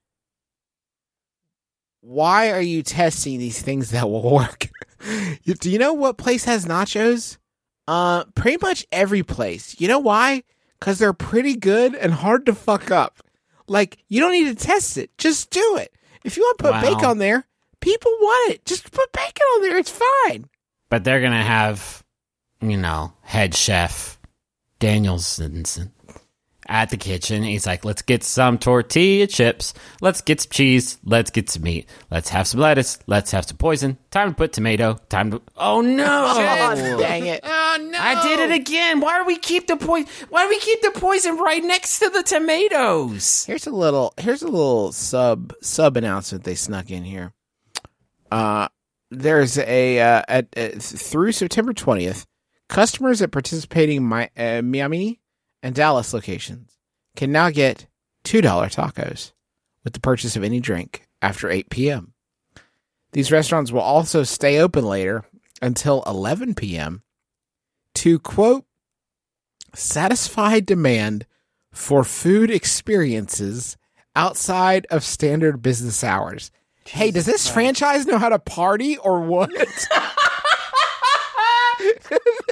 are you testing these things that will work? Do you know what place has nachos? Pretty much every place. You know why? Because they're pretty good and hard to fuck up. Like, you don't need to test it. Just do it. If you want to put bacon on there, people want it. Just put bacon on there. It's fine. But they're going to have, head chef Danielson at the kitchen. He's like, let's get some tortilla chips. Let's get some cheese. Let's get some meat. Let's have some lettuce. Let's have some poison. Time to put tomato. Oh, no. Oh, dang it. Oh, no. I did it again. Why do we keep the poison right next to the tomatoes? Here's a little sub announcement they snuck in here. There's through September 20th, customers at participating Miami and Dallas locations can now get $2 tacos with the purchase of any drink after 8 p.m. These restaurants will also stay open later until 11 p.m. to, quote, satisfy demand for food experiences outside of standard business hours. Hey, does this franchise know how to party or what?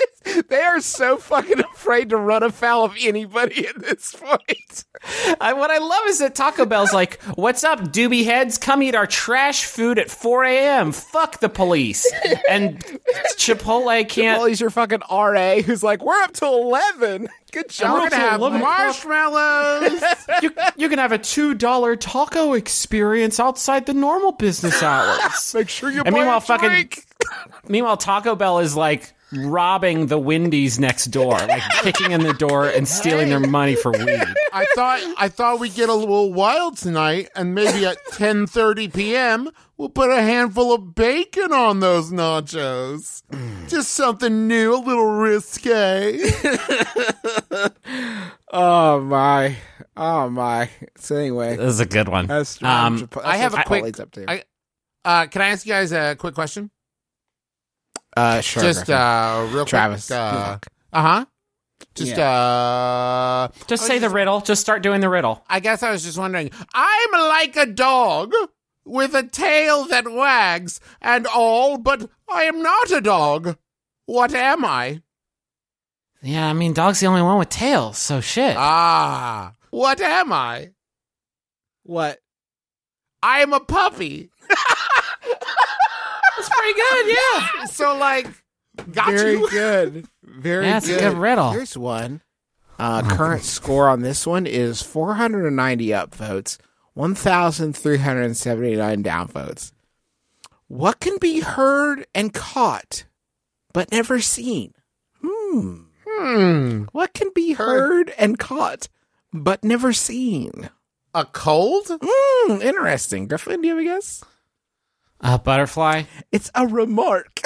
They are so fucking afraid to run afoul of anybody at this point. What I love is that Taco Bell's like, "What's up, doobie heads? Come eat our trash food at 4 a.m. Fuck the police." And Chipotle can't. Well, he's your fucking RA who's like, we're up till 11. Good job. We're gonna have marshmallows. You can have a $2 taco experience outside the normal business hours. Make sure you And buy meanwhile, a drink. Meanwhile, Taco Bell is like robbing the Wendy's next door, like kicking in the door and stealing their money for weed. I thought we'd get a little wild tonight, and maybe at 10:30 p.m. we'll put a handful of bacon on those nachos. Just something new, a little risque. Oh my. So anyway, This is a good one. that's I have a quick. Chipotle's up to. Can I ask you guys a quick question? Sure. Just real Travis. quick. Look. Just say the riddle. Just start doing the riddle. I guess I was just wondering. I'm like a dog with a tail that wags and all, but I am not a dog. What am I? Yeah, I mean, dog's the only one with tails, so shit. What am I? What? I am a puppy. That's pretty good, yeah. So, like, got Very you. good. Very Yeah, it's good. a good riddle. Here's one. Current score on this one is 490 upvotes, 1,379 downvotes. What can be heard and caught, but never seen? What can be heard and caught, but never seen? A cold? Interesting. Griffin, do you have a guess? A butterfly? It's a remark.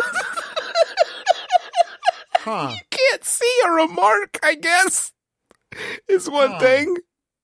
Huh. You can't see a remark, I guess, is one thing.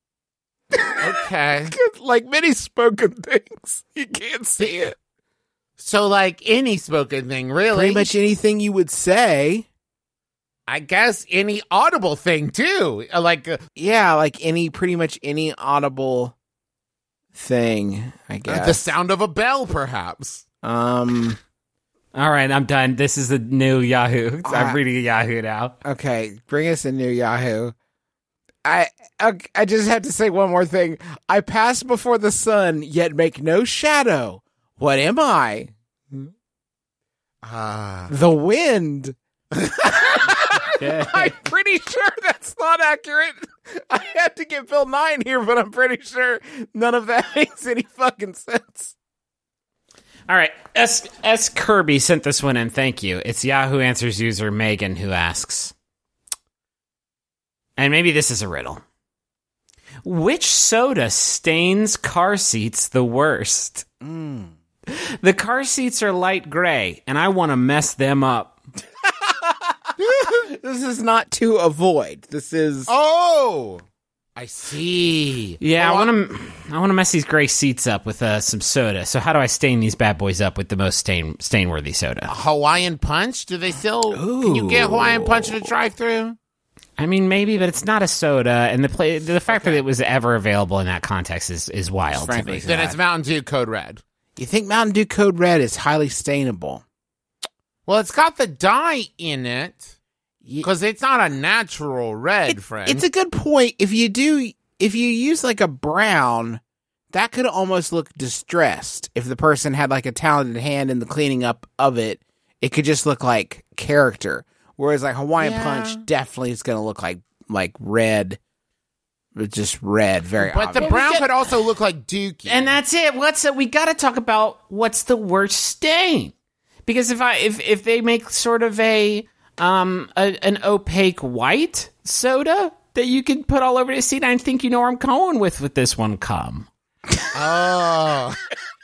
Okay. Like many spoken things, you can't see it. So, like, any spoken thing, really? Pretty much anything you would say. I guess any audible thing, too. Like, Yeah, like pretty much any audible thing, I guess. the sound of a bell, perhaps. All right, I'm done. This is the new Yahoo. I'm reading a Yahoo now. Okay, bring us a new Yahoo. I just have to say one more thing. I pass before the sun, yet make no shadow. What am I? The wind. I'm pretty sure that's not accurate. I had to get Bill 9 here, but I'm pretty sure none of that makes any fucking sense. All right, S. Kirby sent this one in. Thank you. It's Yahoo Answers user Megan who asks, and maybe this is a riddle. Which soda stains car seats the worst? The car seats are light gray, and I want to mess them up. This is not to avoid. This is... Oh! I see. Yeah, I want to mess these gray seats up with some soda. So how do I stain these bad boys up with the most stain-worthy soda? Hawaiian Punch? Do they still... Can you get Hawaiian Punch at a drive-thru? I mean, maybe, but it's not a soda, and the fact that it was ever available in that context is wild. Frankly, to me. Then it's Mountain Dew Code Red. You think Mountain Dew Code Red is highly stainable? Well, it's got the dye in it, because it's not a natural red, friend. It's a good point. If you use like a brown, that could almost look distressed. If the person had like a talented hand in the cleaning up of it, it could just look like character. Whereas like Hawaiian Punch definitely is going to look like red, but just red, very But obvious. the brown could also look like Dookie. And that's it. We got to talk about what's the worst stain, because if they make sort of an opaque white soda that you can put all over the seat, I think you know where I'm going with this one. Oh.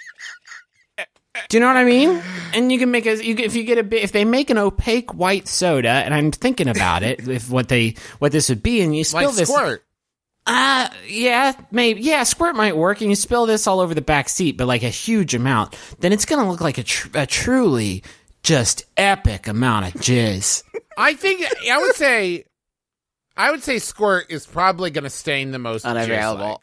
Do you know what I mean? And you can make if they make an opaque white soda, and I'm thinking about it, if what this would be, and you spill Like this Squirt. Yeah, maybe. Yeah, Squirt might work, and you spill this all over the back seat, but like a huge amount, then it's going to look like a truly just epic amount of jizz. I would say Squirt is probably going to stain the most. Unavailable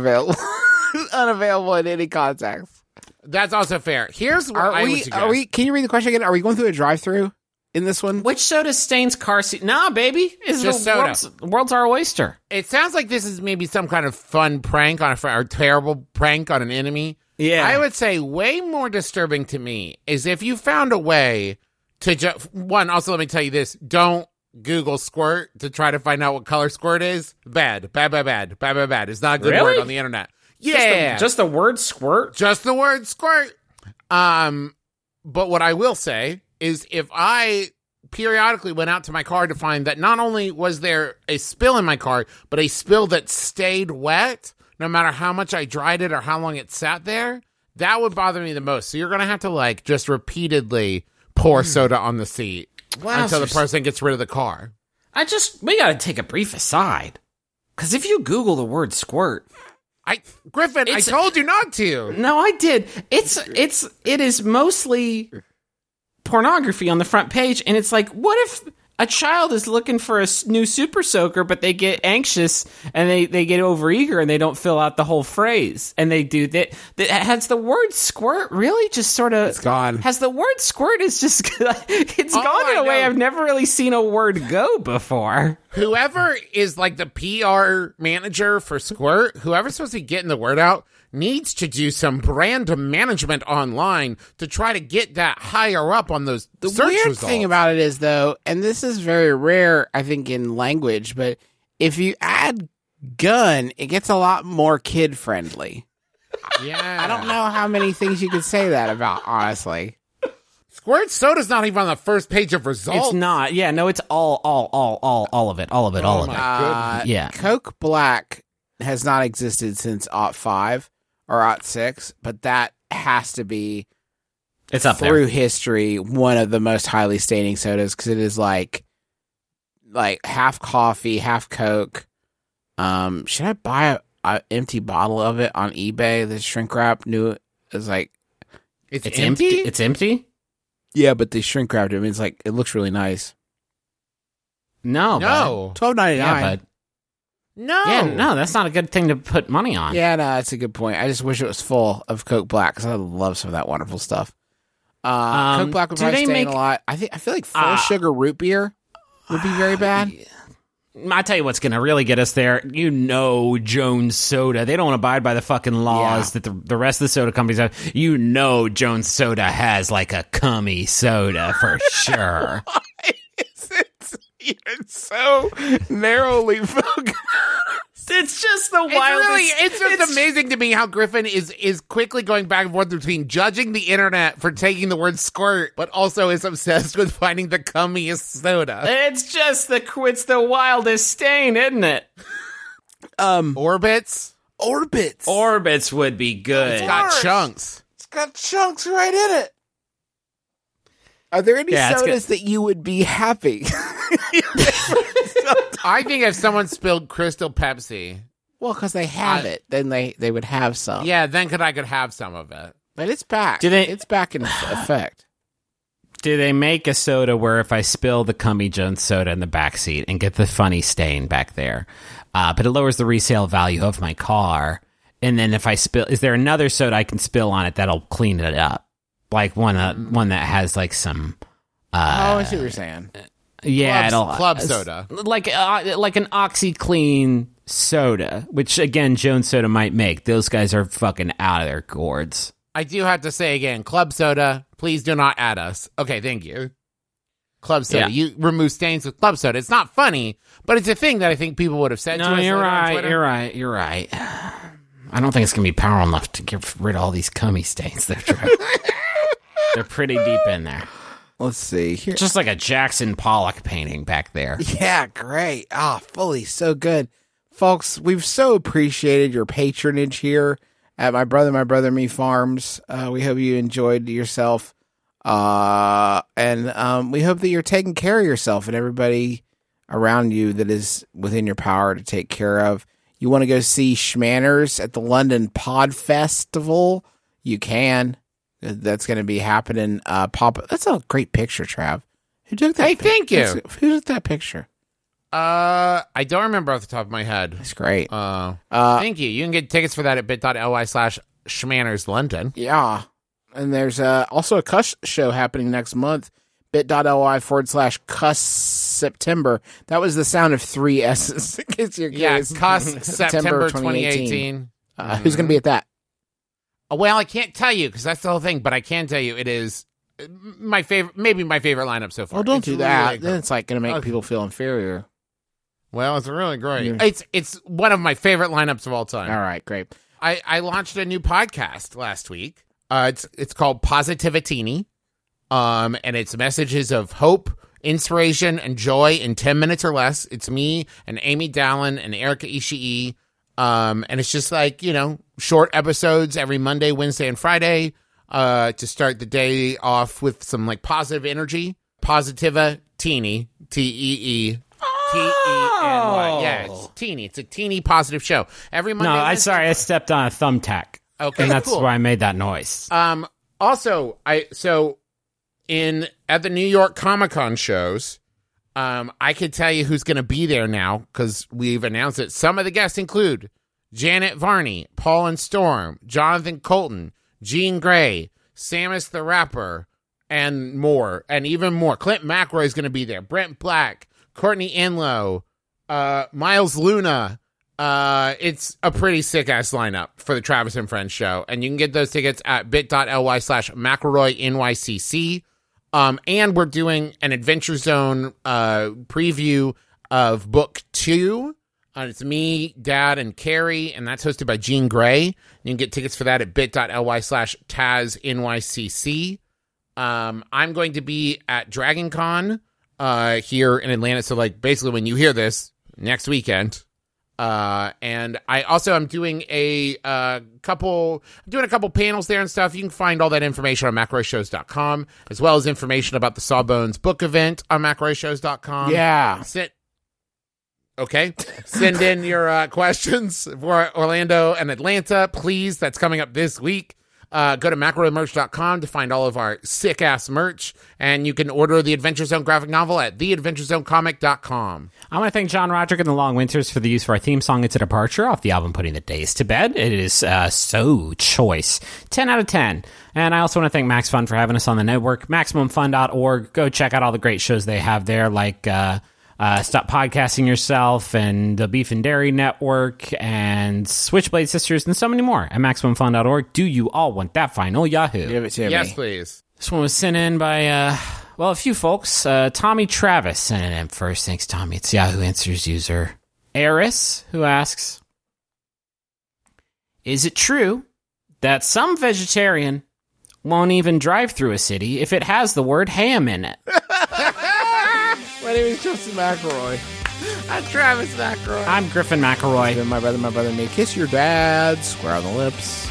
in any context. That's also fair. Here's what I would suggest. Can you read the question again? Are we going through a drive-through? in this one? Which soda stains car seat? Nah, baby. It's Just soda. World's our oyster. It sounds like this is maybe some kind of fun prank on a friend, or terrible prank on an enemy. Yeah. I would say way more disturbing to me is if you found a way to one. Also, let me tell you this: don't Google squirt to try to find out what color squirt is. Bad. It's not a good Really? word on the internet. Yeah, Just the word squirt? just the word squirt. But what I will say is if I periodically went out to my car to find that not only was there a spill in my car, but a spill that stayed wet, no matter how much I dried it or how long it sat there, that would bother me the most. So you're going to have to like just repeatedly pour soda on the seat until the person gets rid of the car. We gotta take a brief aside. Because if you Google the word squirt, Griffin, I told you not to. no, I did. It is mostly pornography on the front page, and it's like, what if a child is looking for a new super soaker, but they get anxious and they get overeager and they don't fill out the whole phrase, and they do that. Has the word squirt really just sort of? It's gone. Has the word squirt is just? It's gone in a way I've never really seen a word go before. Whoever is like the PR manager for Squirt, whoever's supposed to be getting the word out, needs to do some brand management online to try to get that higher up on those The search weird results. thing about it is, though, and this is very rare, I think, in language, but if you add gun, it gets a lot more kid-friendly. Yeah. I don't know how many things you could say that about, honestly. Squirt soda's not even on the first page of results. It's not. Yeah, no, it's all of it. All of it. Yeah. Coke Black has not existed since '05 or '06, but that has to be It's up through there. history one of the most highly staining sodas because it is like half coffee, half Coke. Should I buy a empty bottle of it on eBay? The shrink wrap new is like It's It's empty? empty. It's empty. yeah, but they shrink wrapped it. I mean, it's like it looks really nice. No. No. $12.99. Yeah, No. Yeah, no, that's not a good thing to put money on. Yeah, no, that's a good point. I just wish it was full of Coke Black because I love some of that wonderful stuff. Coke Black would do probably they stain make- a lot. I feel like full sugar root beer would be very bad. I tell you what's going to really get us there. You know, Jones Soda. They don't abide by the fucking laws that the rest of the soda companies have. You know, Jones Soda has like a cummy soda for sure. You're so narrowly focused. It's just the It's just amazing to me how Griffin is quickly going back and forth between judging the internet for taking the word squirt, but also is obsessed with finding the cummiest soda. It's just it's the wildest stain, isn't it? Orbits? Orbits. Orbits would be good. It's got chunks. It's got chunks right in it. Are there any Yeah, it's sodas that you would be happy? I think if someone spilled Crystal Pepsi, Well, because they have it, then they would have some. yeah, then I could have some of it. But it's back. It's back in effect. Do they make a soda where if I spill the Cummy Jones soda in the back seat and get the funny stain back there, but it lowers the resale value of my car, and then if I spill, is there another soda I can spill on it that'll clean it up? Like one that has like some. I see what you're saying. Yeah, Club soda. like an OxyClean soda, which again Jones Soda might make. Those guys are fucking out of their gourds. I do have to say again, Club Soda, please do not add us. Okay, thank you. Club Soda. Yeah. You remove stains with Club Soda. It's not funny, but it's a thing that I think people would have said to No, us. you're later on right. Twitter. You're right. I don't think it's gonna be powerful enough to get rid of all these cummy stains. They're pretty deep in there. Let's see here. Just like a Jackson Pollock painting back there. Yeah, great. Fully so good. Folks, we've so appreciated your patronage here at My Brother Me Farms. We hope you enjoyed yourself. And we hope that you're taking care of yourself and everybody around you that is within your power to take care of. You want to go see Schmanners at the London Pod Festival? You can. That's going to be happening. That's a great picture, Trav. Who took that? Hey, thank you. Who took that picture? I don't remember off the top of my head. That's great. Thank you. You can get tickets for that at bit.ly/Schmanners London. Yeah. And there's also a cuss show happening next month. bit.ly/cuss September. That was the sound of 3 S's. In case you're Yeah, curious. Cuss September 2018. Who's going to be at that? Well, I can't tell you because that's the whole thing, but I can tell you it is my favorite, maybe my favorite lineup so far. Well, don't It's do that. really Then good. it's like going to make people feel inferior. Well, it's really great. Yeah. It's one of my favorite lineups of all time. All right, great. I launched a new podcast last week. It's called Positivitini, and it's messages of hope, inspiration, and joy in 10 minutes or less. It's me and Amy Dallin and Erica Ishii, and it's just like, short episodes every Monday, Wednesday, and Friday to start the day off with some like positive energy. Positivitini, Teeny. Yeah, it's teeny. It's a teeny positive show. Every Monday. No, Wednesday, I sorry, I stepped on a thumbtack. Okay, and that's cool. why I made that noise. Also, at the New York Comic-Con shows, I could tell you who's going to be there now because we've announced it. Some of the guests include Janet Varney, Paul and Storm, Jonathan Colton, Jean Grey, Samus the Rapper, and more, and even more. Clint McElroy is going to be there. Brent Black, Courtney Enlow, Miles Luna. It's a pretty sick-ass lineup for the Travis and Friends show, and you can get those tickets at bit.ly/McElroy-NYCC. And we're doing an Adventure Zone preview of Book 2. It's me, Dad, and Carrie, and that's hosted by Jean Grey. You can get tickets for that at bit.ly/TazNYCC. I'm going to be at Dragon Con here in Atlanta, so like basically when you hear this, next weekend. And I also am doing a couple panels there and stuff. You can find all that information on McElroyShows.com, as well as information about the Sawbones book event on McElroyShows.com. Yeah. Send in your questions for Orlando and Atlanta, please. That's coming up this week. Go to McElroyMerch.com to find all of our sick-ass merch, and you can order the Adventure Zone graphic novel at theadventurezonecomic.com. I want to thank John Roderick and the Long Winters for the use of our theme song, It's a Departure, off the album Putting the Days to Bed. It is so choice. 10 out of 10. And I also want to thank Max Fun for having us on the network, MaximumFun.org. Go check out all the great shows they have there, like Stop Podcasting Yourself and the Beef and Dairy Network and Switchblade Sisters and so many more at MaximumFun.org. Do you all want that final Yahoo? Give it to me. Yes, please. This one was sent in by, a few folks. Tommy Travis sent it in first. Thanks, Tommy. It's Yahoo Answers user Eris, who asks, is it true that some vegetarian won't even drive through a city if it has the word ham in it? My name is Justin McElroy. I'm Travis McElroy. I'm Griffin McElroy. My brother and me. Kiss your dad. Square on the lips.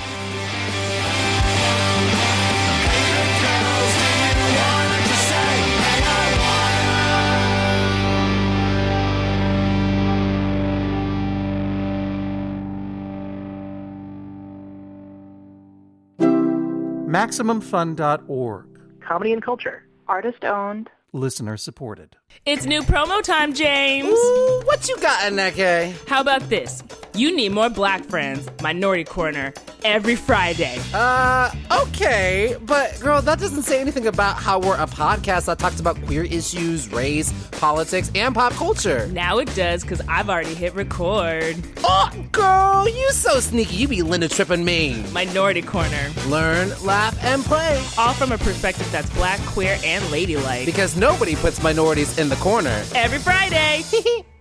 MaximumFun.org. Comedy and culture. Artist owned. Listener supported. It's new promo time, James. Ooh, what you got in that, Kay? How about this? You need more black friends. Minority Corner. Every Friday. Okay. But, girl, that doesn't say anything about how we're a podcast that talks about queer issues, race, politics, and pop culture. Now it does, because I've already hit record. Oh, girl, you so sneaky. You be Linda tripping me. Minority Corner. Learn, laugh, and play. All from a perspective that's black, queer, and ladylike. Because nobody puts minorities in the corner. Every Friday.